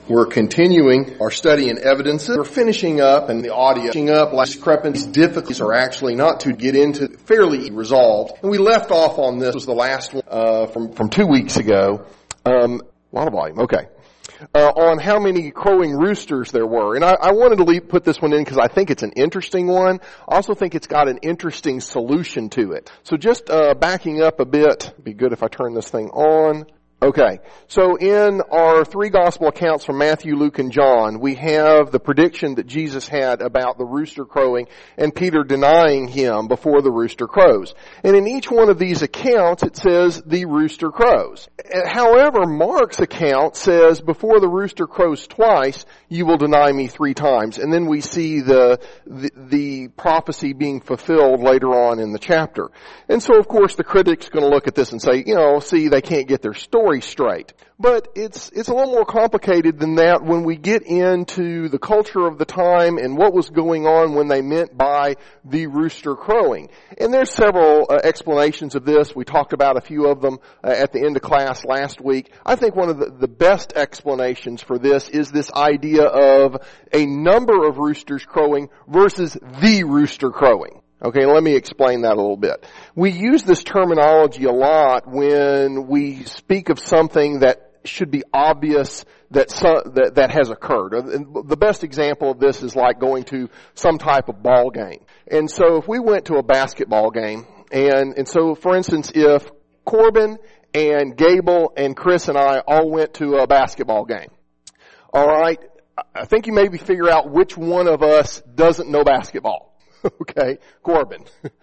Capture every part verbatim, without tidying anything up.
We're continuing our study in evidences. We're finishing up, and the audio finishing up. Like discrepancies, difficulties are actually not to get into, fairly resolved. And we left off on this. This was the last one uh, from from two weeks ago. Um, a lot of volume. Okay. Uh, on how many crowing roosters there were. And I, I wanted to leave, put this one in because I think it's an interesting one. I also think it's got an interesting solution to it. So just uh, backing up a bit, it'd be good if I turn this thing on. Okay, so in our three gospel accounts from Matthew, Luke, and John, we have the prediction that Jesus had about the rooster crowing and Peter denying him before the rooster crows. And in each one of these accounts, it says the rooster crows. However, Mark's account says before the rooster crows twice, you will deny me three times. And then we see the, the, the prophecy being fulfilled later on in the chapter. And so, of course, the critic's going to look at this and say, you know, see, they can't get their story straight. But it's it's a little more complicated than that when we get into the culture of the time and what was going on when they meant by the rooster crowing. And there's several uh, explanations of this. We talked about a few of them uh, at the end of class last week. I think one of the, the best explanations for this is this idea of a number of roosters crowing versus the rooster crowing. Okay, let me explain that a little bit. We use this terminology a lot when we speak of something that should be obvious that so, that, that has occurred. The best example of this is like going to some type of ball game. And so if we went to a basketball game, and, and so for instance, if Corbin and Gable and Chris and I all went to a basketball game, all right, I think you maybe figure out which one of us doesn't know basketball. Okay, Corbin.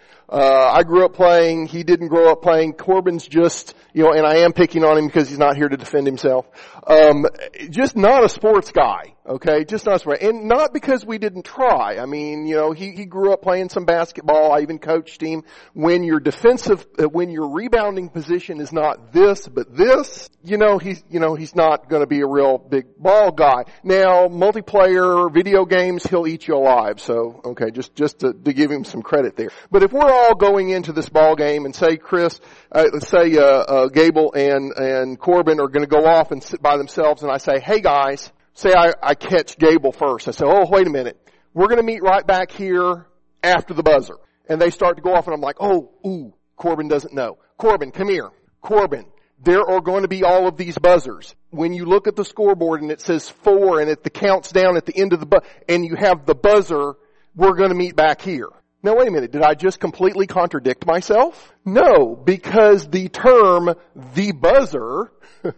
Uh, I grew up playing, he didn't grow up playing. Corbin's just, you know, and I am picking on him because he's not here to defend himself. Um, just not a sports guy, okay? Just not a sports, and not because we didn't try. I mean, you know, he, he grew up playing some basketball. I even coached him. When your defensive, uh, when your rebounding position is not this, but this, you know, he's, you know, he's not gonna be a real big ball guy. Now, multiplayer, video games, he'll eat you alive. So, okay, just, just to, to give him some credit there. But if we're all going into this ball game and say Chris, uh, let's say, uh, uh, Gable and, and Corbin are gonna go off and sit by themselves, and I say, hey guys, say I, I catch Gable first. I say, oh, wait a minute. We're gonna meet right back here after the buzzer. And they start to go off and I'm like, oh, ooh, Corbin doesn't know. Corbin, come here. Corbin, there are going to be all of these buzzers. When you look at the scoreboard and it says four and it the counts down at the end of the buzzer and you have the buzzer, we're going to meet back here. Now wait a minute, did I just completely contradict myself? No, because the term the buzzer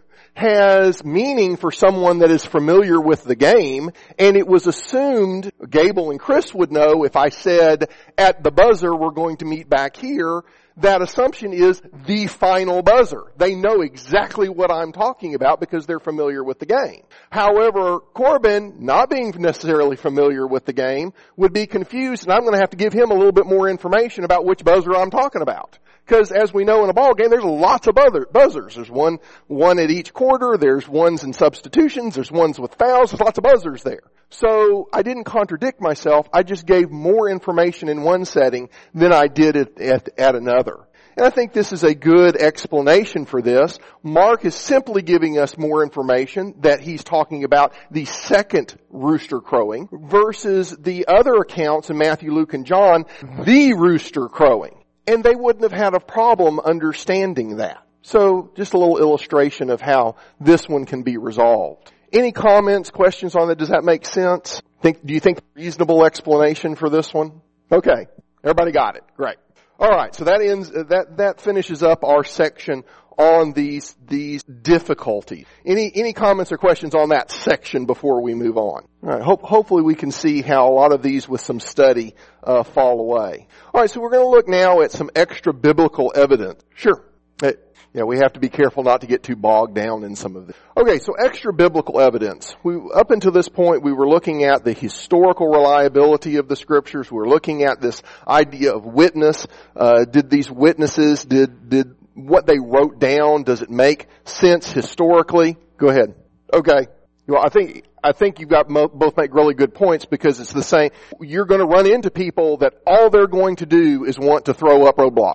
has meaning for someone that is familiar with the game, and it was assumed Gable and Chris would know if I said at the buzzer we're going to meet back here. That assumption is the final buzzer. They know exactly what I'm talking about because they're familiar with the game. However, Corbin, not being necessarily familiar with the game, would be confused, and I'm going to have to give him a little bit more information about which buzzer I'm talking about. Because as we know in a ball game, there's lots of buzzer, buzzers. There's one, one at each quarter. There's ones in substitutions. There's ones with fouls. There's lots of buzzers there. So I didn't contradict myself. I just gave more information in one setting than I did at, at, at another. And I think this is a good explanation for this. Mark is simply giving us more information that he's talking about the second rooster crowing versus the other accounts in Matthew, Luke, and John, the rooster crowing. And they wouldn't have had a problem understanding that. So just a little illustration of how this one can be resolved. Any comments, questions on that? Does that make sense? Think, do you think reasonable explanation for this one? Okay. Everybody got it. Great. All right. So that ends, that, that finishes up our section on these, these difficulties. Any, any comments or questions on that section before we move on? All right. Hope, hopefully we can see how a lot of these with some study, uh, fall away. All right. So we're going to look now at some extra biblical evidence. Sure. It, Yeah, we have to be careful not to get too bogged down in some of this. Okay, so extra biblical evidence. We, up until this point, we were looking at the historical reliability of the scriptures. We were looking at this idea of witness. Uh, did these witnesses, did, did what they wrote down, does it make sense historically? Go ahead. Okay. Well, I think, I think you've got mo- both make really good points because it's the same. You're going to run into people that all they're going to do is want to throw up roadblocks.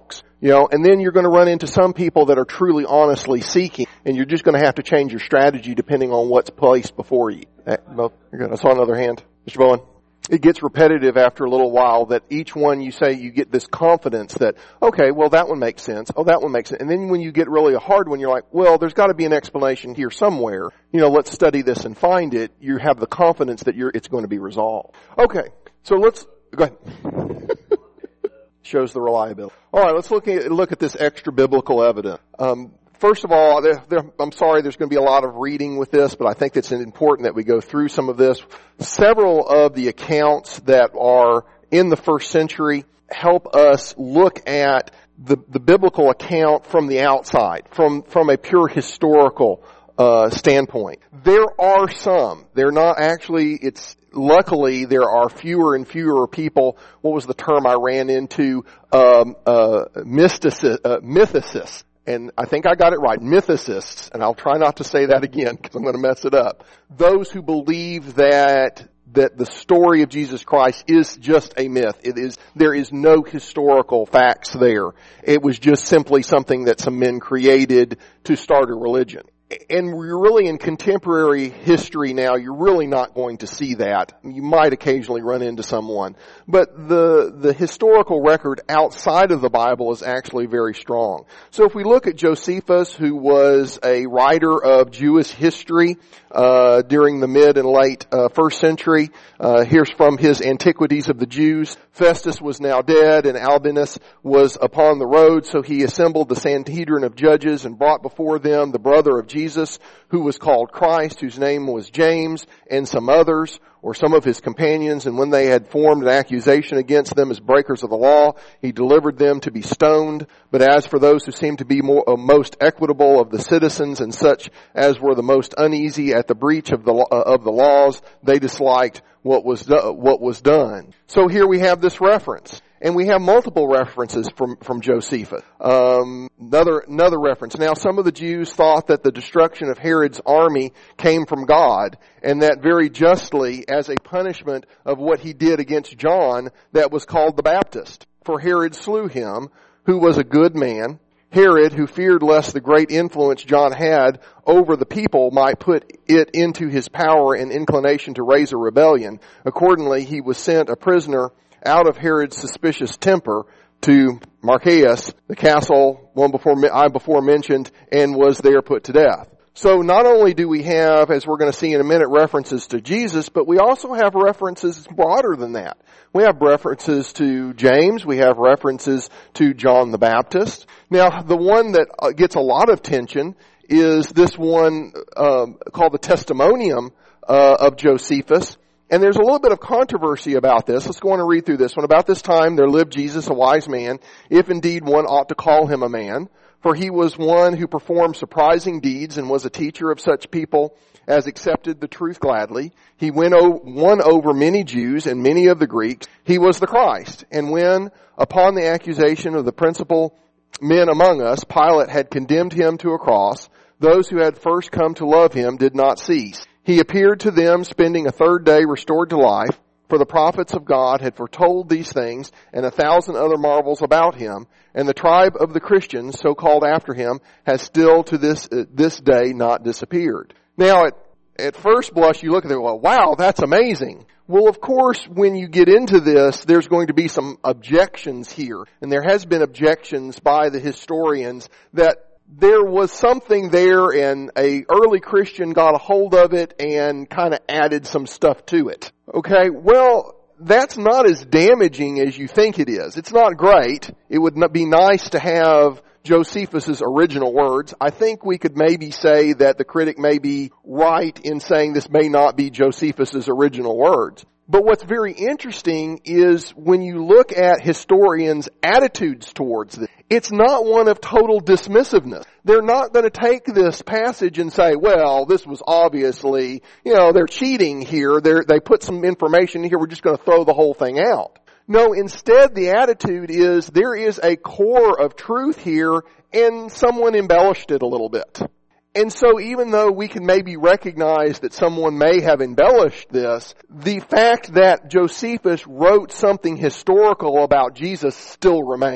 You know, and then you're going to run into some people that are truly honestly seeking, and you're just going to have to change your strategy depending on what's placed before you. I saw another hand. Mister Bowen. It gets repetitive after a little while that each one you say you get this confidence that, okay, well that one makes sense. Oh, that one makes sense. And then when you get really a hard one, you're like, well, there's got to be an explanation here somewhere. You know, let's study this and find it. You have the confidence that you're, it's going to be resolved. Okay. So let's, go ahead. Shows the reliability. All right, let's look at, look at this extra biblical evidence. Um, First of all, there, there, I'm sorry there's going to be a lot of reading with this, but I think it's important that we go through some of this. Several of the accounts that are in the first century help us look at the, the biblical account from the outside, from, from a pure historical uh, standpoint. There are some. They're not actually, it's, luckily there are fewer and fewer people, what was the term I ran into, um, uh, mystici- uh, mythicists. And I think I got it right, mythicists, and I'll try not to say that again because I'm going to mess it up. Those who believe that that the story of Jesus Christ is just a myth. It is, there is no historical facts there. It was just simply something that some men created to start a religion. And we're really in contemporary history now, you're really not going to see that. You might occasionally run into someone. But the, the historical record outside of the Bible is actually very strong. So if we look at Josephus, who was a writer of Jewish history, uh, during the mid and late, uh, first century, uh, here's from his Antiquities of the Jews. Festus was now dead and Albinus was upon the road, so he assembled the Sanhedrin of judges and brought before them the brother of Jesus, who was called Christ, whose name was James, and some others, or some of his companions, and when they had formed an accusation against them as breakers of the law, he delivered them to be stoned. But as for those who seemed to be more, uh, most equitable of the citizens and such as were the most uneasy at the breach of the uh, of the laws, they disliked what was do- what was done. So here we have this reference. And we have multiple references from, from Josephus. Um, another, another reference. Now, some of the Jews thought that the destruction of Herod's army came from God, and that very justly, as a punishment of what he did against John, that was called the Baptist. For Herod slew him, who was a good man. Herod, who feared lest the great influence John had over the people might put it into his power and inclination to raise a rebellion. Accordingly, he was sent a prisoner out of Herod's suspicious temper to Marcellus, the castle one before I before mentioned, and was there put to death. So not only do we have, as we're going to see in a minute, references to Jesus, but we also have references broader than that. We have references to James. We have references to John the Baptist. Now, the one that gets a lot of tension is this one um, called the Testimonium uh, of Josephus. And there's a little bit of controversy about this. Let's go on and read through this one. About this time there lived Jesus, a wise man, if indeed one ought to call him a man. For he was one who performed surprising deeds and was a teacher of such people as accepted the truth gladly. He went o- won over many Jews and many of the Greeks. He was the Christ. And when, upon the accusation of the principal men among us, Pilate had condemned him to a cross, those who had first come to love him did not cease. He appeared to them, spending a third day restored to life, for the prophets of God had foretold these things and a thousand other marvels about him, and the tribe of the Christians, so called after him, has still to this uh, this day not disappeared. Now, at, at first blush, you look at it, well, wow, that's amazing. Well, of course, when you get into this, there's going to be some objections here, and there has been objections by the historians that there was something there and a early Christian got a hold of it and kind of added some stuff to it. Okay, well, that's not as damaging as you think it is. It's not great. It would be nice to have Josephus's original words. I think we could maybe say that the critic may be right in saying this may not be Josephus's original words. But what's very interesting is when you look at historians' attitudes towards this, it's not one of total dismissiveness. They're not going to take this passage and say, well, this was obviously, you know, they're cheating here. They're, they put some information here. We're just going to throw the whole thing out. No, instead the attitude is there is a core of truth here and someone embellished it a little bit. And so even though we can maybe recognize that someone may have embellished this, the fact that Josephus wrote something historical about Jesus still remains.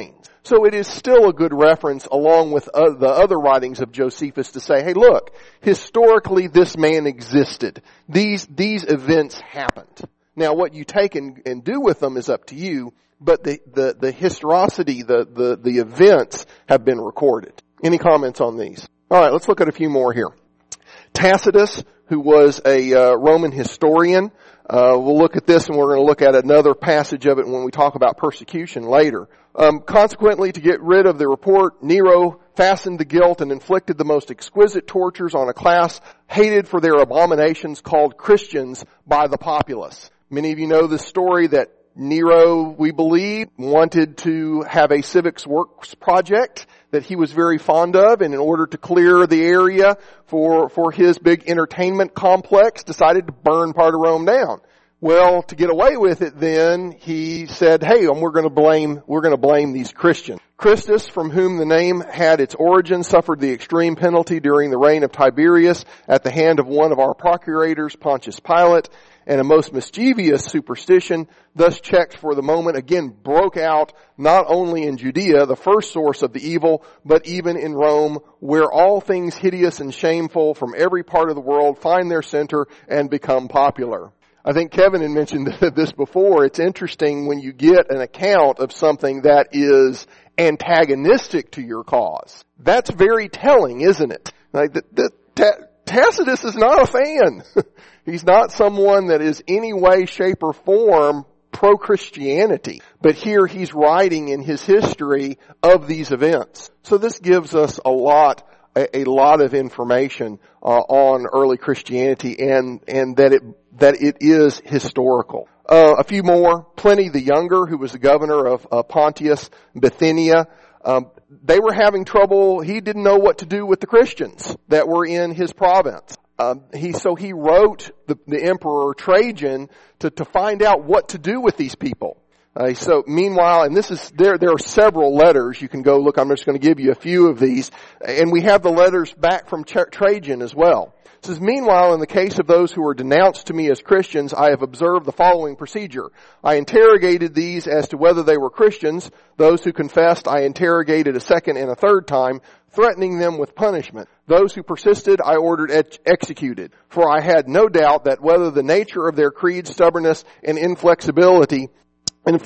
So it is still a good reference along with uh, the other writings of Josephus to say, hey look, historically this man existed. These, these events happened. Now what you take and, and do with them is up to you, but the, the, the historicity, the, the, the events have been recorded. Any comments on these? Alright, let's look at a few more here. Tacitus, who was a uh, Roman historian, uh, we'll look at this and we're going to look at another passage of it when we talk about persecution later. Um, consequently, to get rid of the report, Nero fastened the guilt and inflicted the most exquisite tortures on a class hated for their abominations called Christians by the populace. Many of you know the story that Nero, we believe, wanted to have a civics works project that he was very fond of, and in order to clear the area for, for his big entertainment complex, decided to burn part of Rome down. Well, to get away with it then, he said, hey, we're going to blame, we're going to blame these Christians. Christus, from whom the name had its origin, suffered the extreme penalty during the reign of Tiberius at the hand of one of our procurators, Pontius Pilate, and a most mischievous superstition, thus checked for the moment, again broke out not only in Judea, the first source of the evil, but even in Rome, where all things hideous and shameful from every part of the world find their center and become popular. I think Kevin had mentioned this before. It's interesting when you get an account of something that is antagonistic to your cause. That's very telling, isn't it? Like the, the, Ta- Tacitus is not a fan. He's not someone that is any way, shape, or form pro-Christianity. But here he's writing in his history of these events. So this gives us a lot, a, a lot of information uh, on early Christianity, and and that it that it is historical. Uh, a few more. Pliny the Younger, who was the governor of uh, Pontius, Bithynia, um, they were having trouble. He didn't know what to do with the Christians that were in his province. Um, he so he wrote the, the Emperor Trajan to, to find out what to do with these people. Uh, so meanwhile, and this is there. There are several letters you can go look. I'm just going to give you a few of these, and we have the letters back from Tra- Trajan as well. It says, meanwhile, in the case of those who were denounced to me as Christians, I have observed the following procedure. I interrogated these as to whether they were Christians. Those who confessed, I interrogated a second and a third time, threatening them with punishment. Those who persisted, I ordered ex- executed. For I had no doubt that whether the nature of their creed, stubbornness, and inflexibility, and,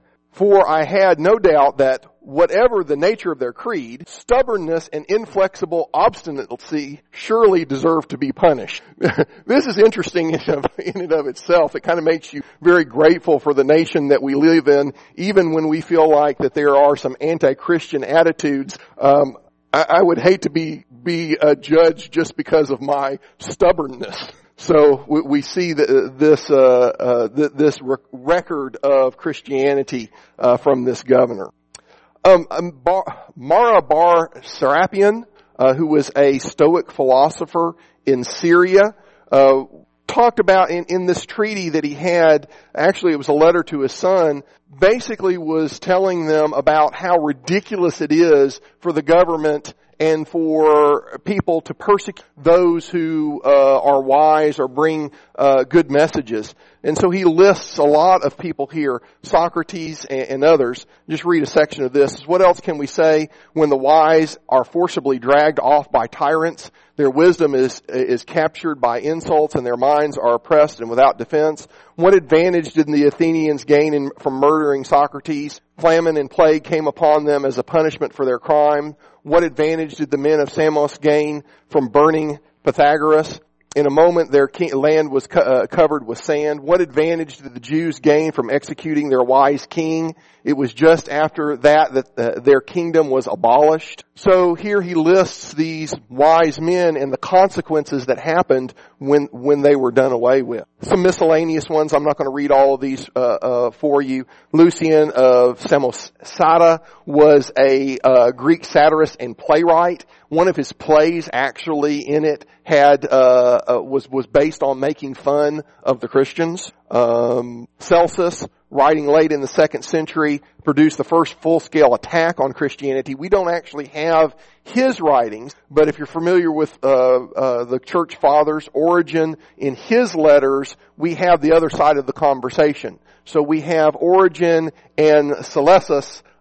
for I had no doubt that whatever the nature of their creed, stubbornness and inflexible obstinacy surely deserve to be punished. This is interesting in and of itself. It kind of makes you very grateful for the nation that we live in, even when we feel like that there are some anti-Christian attitudes. Um, I, I would hate to be be a judge just because of my stubbornness. So we, we see the, this uh, uh, th- this rec- record of Christianity uh, from this governor. Um, um, Bar- Mara bar Serapion, uh, who was a Stoic philosopher in Syria, uh, talked about in, in this treaty that he had, actually it was a letter to his son, basically was telling them about how ridiculous it is for the government and for people to persecute those who uh, are wise or bring uh, good messages. And so he lists a lot of people here, Socrates and, and others. Just read a section of this. What else can we say when the wise are forcibly dragged off by tyrants? Their wisdom is is captured by insults, and their minds are oppressed and without defense. What advantage did the Athenians gain in, from murdering Socrates? Famine and plague came upon them as a punishment for their crime. What advantage did the men of Samos gain from burning Pythagoras? In a moment their king, land was co- uh, covered with sand. What advantage did the Jews gain from executing their wise king? It was just after that that uh, their kingdom was abolished. So here he lists these wise men and the consequences that happened when when they were done away with. Some miscellaneous ones. I'm not going to read all of these uh, uh, for you. Lucian of Samosata was a uh, Greek satirist and playwright. One of his plays actually in it had uh, uh was was based on making fun of the Christians. Um, Celsus, writing late in the second century, produced the first full-scale attack on Christianity. We don't actually have his writings, but if you're familiar with uh, uh the church fathers, Origen, in his letters, we have the other side of the conversation. So we have Origen and Celsus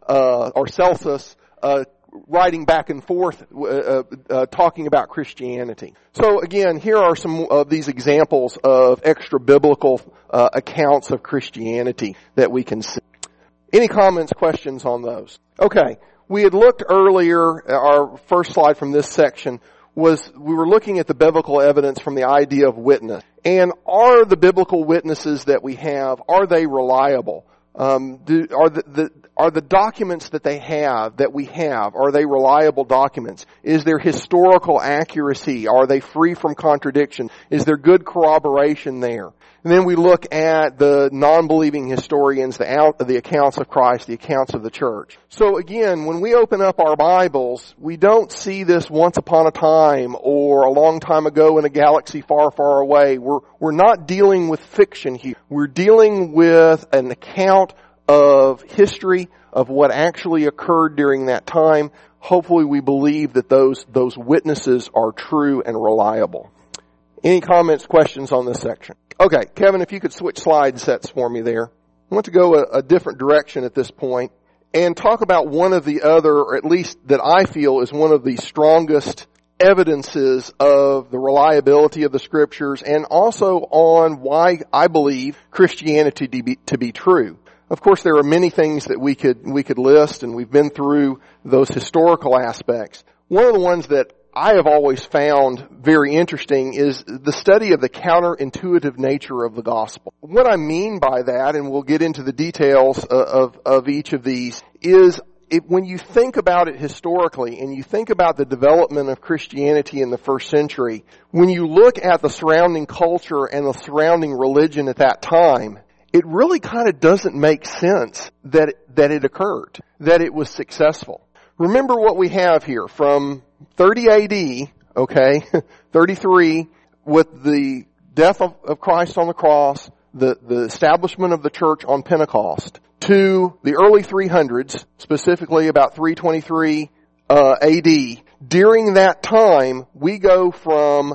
uh, or Celsus, uh, writing back and forth, uh, uh, uh, talking about Christianity. So again, here are some of these examples of extra biblical uh, accounts of Christianity that we can see. Any comments, questions on those? Okay, we had looked earlier, our first slide from this section was, we were looking at the biblical evidence from the idea of witness. And are the biblical witnesses that we have, are they reliable? Um, do, are the, the are the documents that they have, that we have, are they reliable documents? Is there historical accuracy? Are they free from contradiction? Is there good corroboration there? And then we look at the non-believing historians, the, out, the accounts of Christ, the accounts of the church. So again, when we open up our Bibles, we don't see this once upon a time or a long time ago in a galaxy far, far away. We're, we're not dealing with fiction here. We're dealing with an account of history, of what actually occurred during that time. Hopefully we believe that those, those witnesses are true and reliable. Any comments, questions on this section? Okay, Kevin, if you could switch slide sets for me there. I want to go a, a different direction at this point and talk about one of the other, or at least that I feel is one of the strongest evidences of the reliability of the scriptures, and also on why I believe Christianity to be, to be true. Of course, there are many things that we could, we could list, and we've been through those historical aspects. One of the ones that I have always found very interesting is the study of the counterintuitive nature of the gospel. What I mean by that, and we'll get into the details of, of, of each of these, is it, when you think about it historically and you think about the development of Christianity in the first century, when you look at the surrounding culture and the surrounding religion at that time, it really kind of doesn't make sense that, that it occurred, that it was successful. Remember what we have here from thirty A D, okay, thirty-three, with the death of, of Christ on the cross, the, the establishment of the church on Pentecost, to the early three hundreds, specifically about three twenty-three uh, A D. During that time, we go from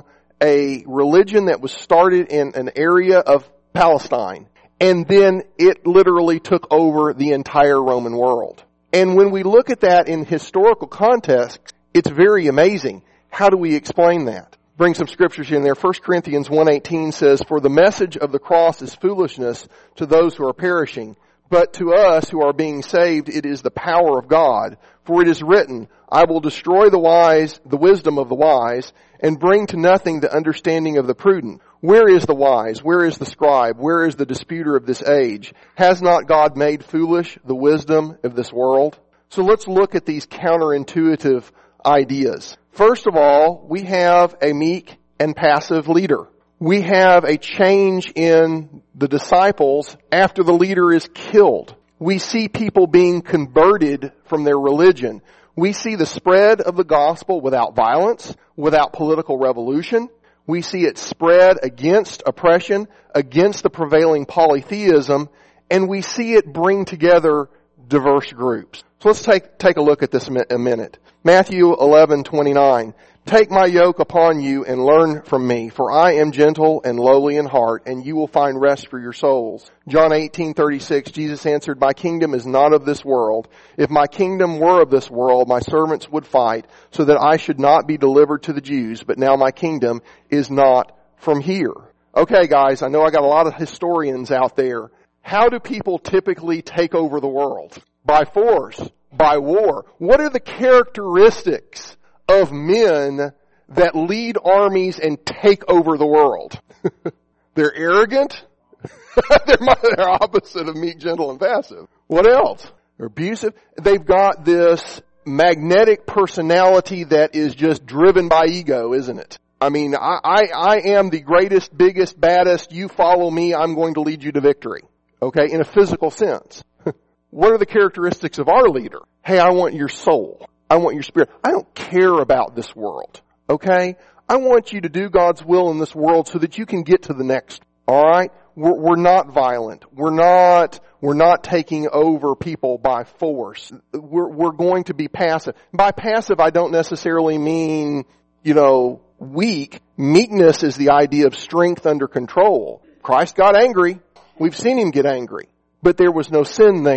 a religion that was started in an area of Palestine, and then it literally took over the entire Roman world. And when we look at that in historical context, it's very amazing. How do we explain that? Bring some scriptures in there. First Corinthians one eighteen says, "For the message of the cross is foolishness to those who are perishing, but to us who are being saved it is the power of God. For it is written, I will destroy the wise, the wisdom of the wise, and bring to nothing the understanding of the prudent. Where is the wise? Where is the scribe? Where is the disputer of this age? Has not God made foolish the wisdom of this world?" So let's look at these counterintuitive ideas. First of all, we have a meek and passive leader. We have a change in the disciples after the leader is killed. We see people being converted from their religion. We see the spread of the gospel without violence, without political revolution. We see it spread against oppression, against the prevailing polytheism, and we see it bring together diverse groups. So let's take, take a look at this a minute. Matthew eleven twenty-nine. "Take my yoke upon you and learn from me, for I am gentle and lowly in heart, and you will find rest for your souls." John eighteen thirty-six, Jesus answered, "My kingdom is not of this world. If my kingdom were of this world, my servants would fight, so that I should not be delivered to the Jews, but now my kingdom is not from here." Okay, guys, I know I got a lot of historians out there. How do people typically take over the world? By force, by war. What are the characteristics of men that lead armies and take over the world? They're arrogant. they're, they're opposite of meek, gentle, and passive. What else? They're abusive. They've got this magnetic personality that is just driven by ego, isn't it? I mean, I, I, I am the greatest, biggest, baddest. You follow me, I'm going to lead you to victory. Okay, in a physical sense. What are the characteristics of our leader? Hey, I want your soul. I want your spirit. I don't care about this world. Okay? I want you to do God's will in this world so that you can get to the next. Alright? We're, we're not violent. We're not, we're not taking over people by force. We're, we're going to be passive. By passive, I don't necessarily mean, you know, weak. Meekness is the idea of strength under control. Christ got angry. We've seen him get angry. But there was no sin there.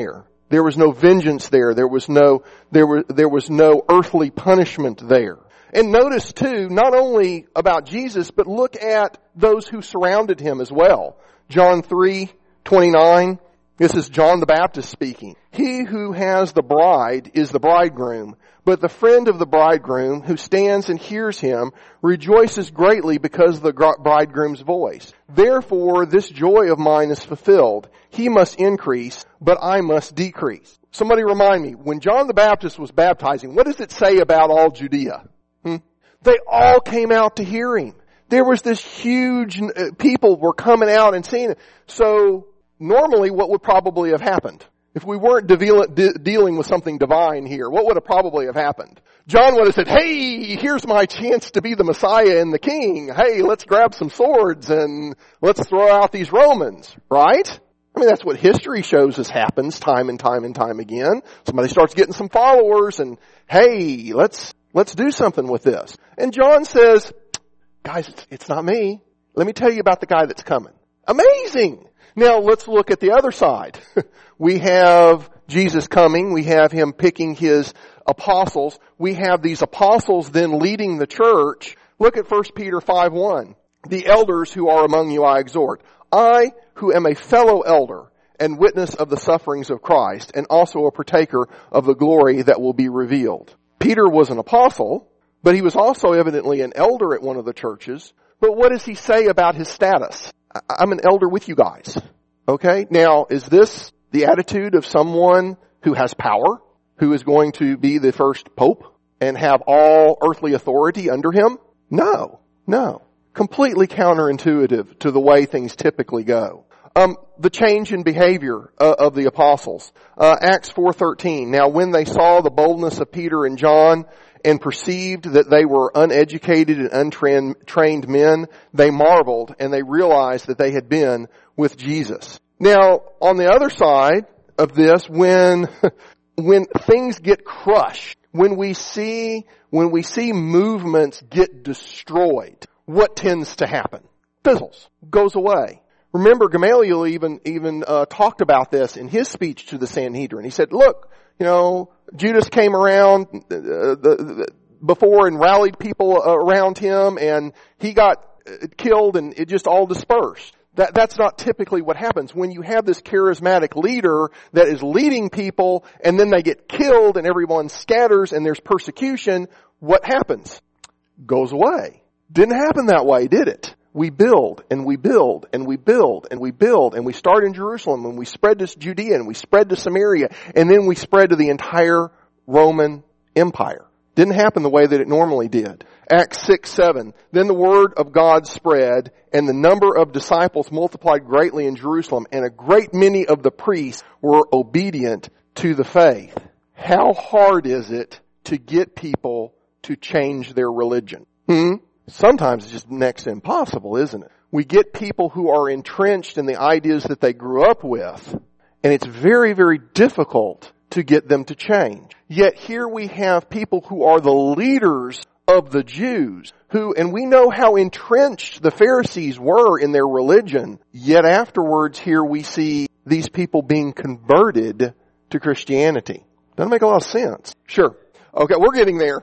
There was no vengeance there. There was no, there was, there was no earthly punishment there. And notice too, not only about Jesus, but look at those who surrounded him as well. John three twenty-nine. This is John the Baptist speaking. He who has the bride is the bridegroom, but the friend of the bridegroom who stands and hears him rejoices greatly because of the bridegroom's voice. Therefore, this joy of mine is fulfilled. He must increase, but I must decrease. Somebody remind me, when John the Baptist was baptizing, what does it say about all Judea? Hmm? They all came out to hear him. There was this huge, uh, people were coming out and seeing it. So, normally what would probably have happened? If we weren't de- de- dealing with something divine here, what would have probably have happened? John would have said, hey, here's my chance to be the Messiah and the King. Hey, let's grab some swords and let's throw out these Romans, right? I mean, that's what history shows us happens time and time and time again. Somebody starts getting some followers and, hey, let's, let's do something with this. And John says, guys, it's, it's not me. Let me tell you about the guy that's coming. Amazing! Now let's look at the other side. We have Jesus coming. We have him picking his apostles. We have these apostles then leading the church. Look at First Peter five one. The elders who are among you I exhort. I, who am a fellow elder and witness of the sufferings of Christ, and also a partaker of the glory that will be revealed. Peter was an apostle, but he was also evidently an elder at one of the churches. But what does he say about his status? I'm an elder with you guys. Okay? Now, is this the attitude of someone who has power, who is going to be the first pope and have all earthly authority under him? No. No. Completely counterintuitive to the way things typically go. Um, the change in behavior uh, of the apostles. Uh, Acts four thirteen. Now when they saw the boldness of Peter and John and perceived that they were uneducated and untrained men, they marveled and they realized that they had been with Jesus. Now, on the other side of this, when, when things get crushed, when we see, when we see movements get destroyed, what tends to happen? Fizzles. Goes away. Remember, Gamaliel even, even, uh, talked about this in his speech to the Sanhedrin. He said, look, you know, Judas came around uh, the, the, before and rallied people around him, and he got killed, and it just all dispersed. That, that's not typically what happens. When you have this charismatic leader that is leading people, and then they get killed, and everyone scatters, and there's persecution, what happens? Goes away. Didn't happen that way, did it? We build, and we build, and we build, and we build, and we start in Jerusalem, and we spread to Judea, and we spread to Samaria, and then we spread to the entire Roman Empire. Didn't happen the way that it normally did. Acts six seven. Then the word of God spread, and the number of disciples multiplied greatly in Jerusalem, and a great many of the priests were obedient to the faith. How hard is it to get people to change their religion? Hmm? Sometimes it's just next to impossible, isn't it? We get people who are entrenched in the ideas that they grew up with, and it's very, very difficult to get them to change. Yet here we have people who are the leaders of the Jews, who, and we know how entrenched the Pharisees were in their religion, yet afterwards here we see these people being converted to Christianity. Doesn't make a lot of sense. Sure. Okay, we're getting there.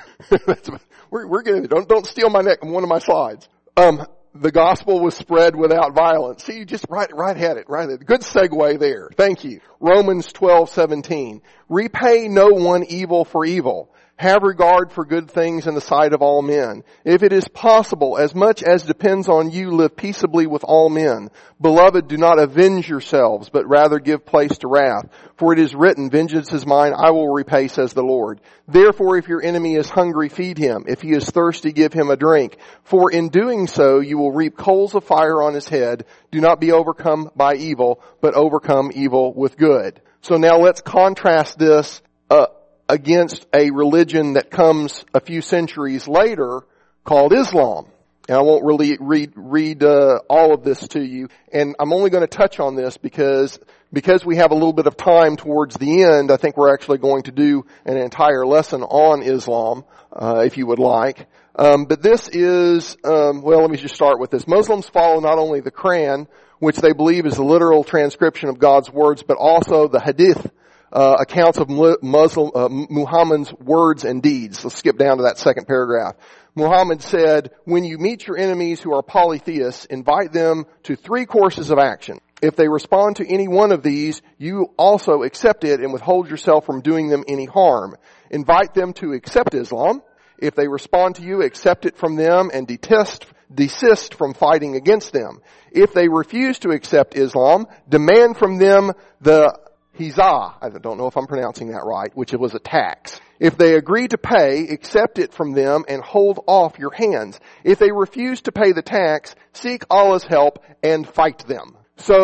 we're, we're getting there. Don't, don't steal my neck, one of my slides. Um, the gospel was spread without violence. See, you just right, right at it, right at it. Good segue there. Thank you. Romans twelve seventeen. Repay no one evil for evil. Have regard for good things in the sight of all men. If it is possible, as much as depends on you, live peaceably with all men. Beloved, do not avenge yourselves, but rather give place to wrath. For it is written, vengeance is mine, I will repay, says the Lord. Therefore, if your enemy is hungry, feed him. If he is thirsty, give him a drink. For in doing so, you will reap coals of fire on his head. Do not be overcome by evil, but overcome evil with good. So now let's contrast this, uh, against a religion that comes a few centuries later called Islam. And I won't really read, read, uh, all of this to you. And I'm only going to touch on this because, because we have a little bit of time towards the end, I think we're actually going to do an entire lesson on Islam, uh, if you would like. Um, but this is, um, well, let me just start with this. Muslims follow not only the Quran, which they believe is the literal transcription of God's words, but also the Hadith, uh, accounts of Muslim, uh, Muhammad's words and deeds. Let's skip down to that second paragraph. Muhammad said, when you meet your enemies who are polytheists, invite them to three courses of action. If they respond to any one of these, you also accept it and withhold yourself from doing them any harm. Invite them to accept Islam. If they respond to you, accept it from them and detest, desist from fighting against them. If they refuse to accept Islam, demand from them the hizah, I don't know if I'm pronouncing that right, which was a tax. If they agree to pay, accept it from them and hold off your hands. If they refuse to pay the tax, seek Allah's help and fight them.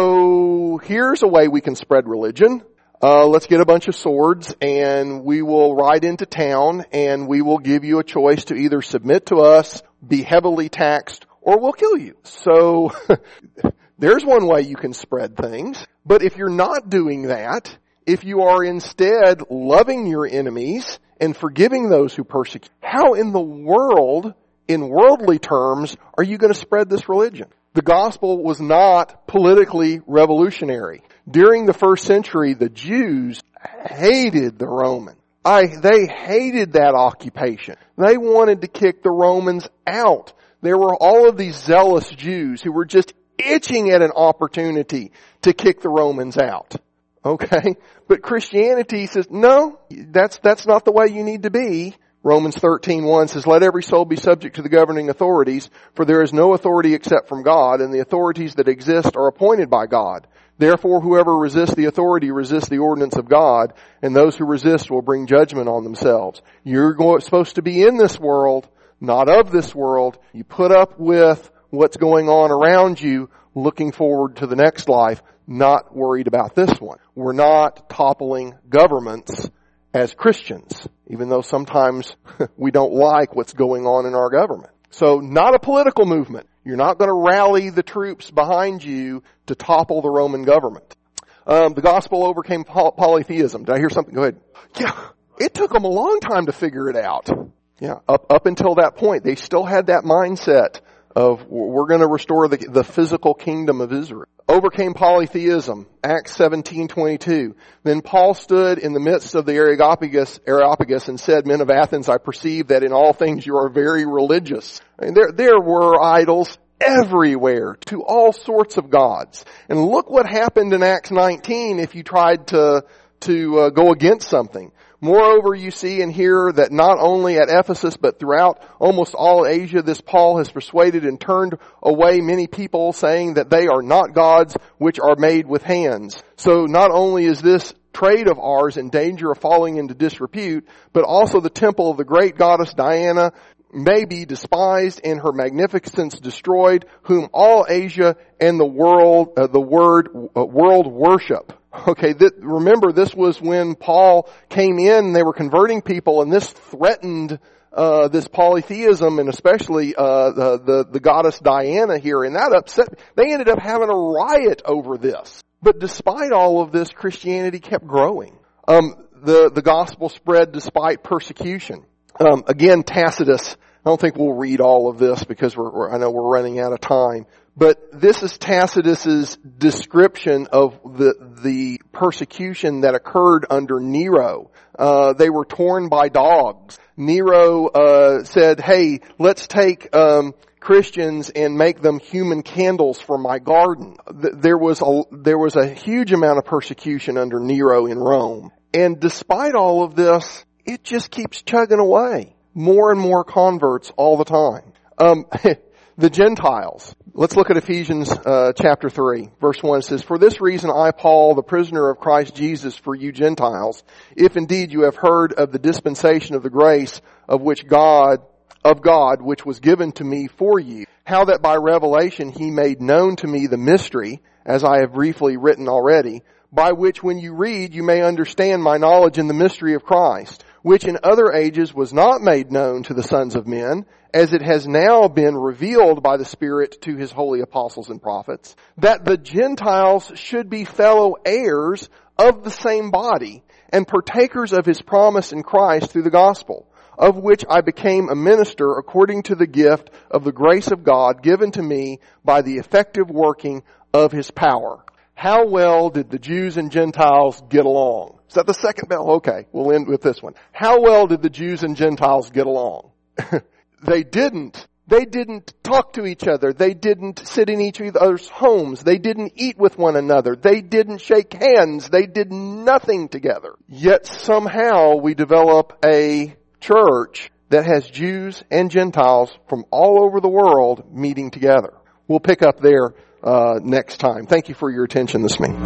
So here's a way we can spread religion. Uh, let's get a bunch of swords and we will ride into town and we will give you a choice to either submit to us, be heavily taxed, or we'll kill you. So there's one way you can spread things. But if you're not doing that, if you are instead loving your enemies and forgiving those who persecute, how in the world, in worldly terms, are you going to spread this religion? The gospel was not politically revolutionary. During the first century, the Jews hated the Romans. I, they hated that occupation. They wanted to kick the Romans out. There were all of these zealous Jews who were just itching at an opportunity to kick the Romans out. Okay? But Christianity says, no, that's, that's not the way you need to be. Romans thirteen one says, let every soul be subject to the governing authorities, for there is no authority except from God, and the authorities that exist are appointed by God. Therefore, whoever resists the authority resists the ordinance of God, and those who resist will bring judgment on themselves. You're go- supposed to be in this world, not of this world. You put up with what's going on around you, looking forward to the next life, not worried about this one. We're not toppling governments as Christians, even though sometimes we don't like what's going on in our government. So not a political movement. You're not going to rally the troops behind you to topple the Roman government. Um, the gospel overcame poly- polytheism. Did I hear something? Go ahead. Yeah, it took them a long time to figure it out. Yeah, up up until that point, they still had that mindset of we're going to restore the, the physical kingdom of Israel. Overcame polytheism, Acts seventeen twenty-two. Then Paul stood in the midst of the Areopagus, Areopagus and said, men of Athens, I perceive that in all things you are very religious. I mean, there, there were idols everywhere to all sorts of gods. And look what happened in Acts nineteen if you tried to, to uh, go against something. Moreover, you see and hear that not only at Ephesus, but throughout almost all Asia, this Paul has persuaded and turned away many people, saying that they are not gods which are made with hands. So not only is this trade of ours in danger of falling into disrepute, but also the temple of the great goddess Diana may be despised and her magnificence destroyed, whom all Asia and the world, uh, the word, uh, world worship. Okay, th- remember this was when Paul came in and they were converting people, and this threatened uh this polytheism and especially uh the, the the goddess Diana here, and that upset. They ended up having a riot over this. But despite all of this, Christianity kept growing. Um the the gospel spread despite persecution. Um again, Tacitus, I don't think we'll read all of this because we're, we're I know we're running out of time. But this is Tacitus's description of the the persecution that occurred under Nero. Uh, they were torn by dogs. Nero uh, said, "Hey, let's take um, Christians and make them human candles for my garden." There was a there was a huge amount of persecution under Nero in Rome, and despite all of this, it just keeps chugging away. More and more converts all the time. Um, the Gentiles. Let's look at Ephesians uh, chapter three, verse one. It says, "For this reason I, Paul, the prisoner of Christ Jesus, for you Gentiles, if indeed you have heard of the dispensation of the grace of which God, of God, which was given to me for you, how that by revelation he made known to me the mystery, as I have briefly written already, by which when you read you may understand my knowledge in the mystery of Christ, which in other ages was not made known to the sons of men, as it has now been revealed by the Spirit to his holy apostles and prophets, that the Gentiles should be fellow heirs of the same body and partakers of his promise in Christ through the gospel, of which I became a minister according to the gift of the grace of God given to me by the effective working of his power." How well did the Jews and Gentiles get along? Is that the second bell? Okay, we'll end with this one. How well did the Jews and Gentiles get along? They didn't. They didn't talk to each other. They didn't sit in each other's homes. They didn't eat with one another. They didn't shake hands. They did nothing together. Yet somehow we develop a church that has Jews and Gentiles from all over the world meeting together. We'll pick up there uh, next time. Thank you for your attention this morning.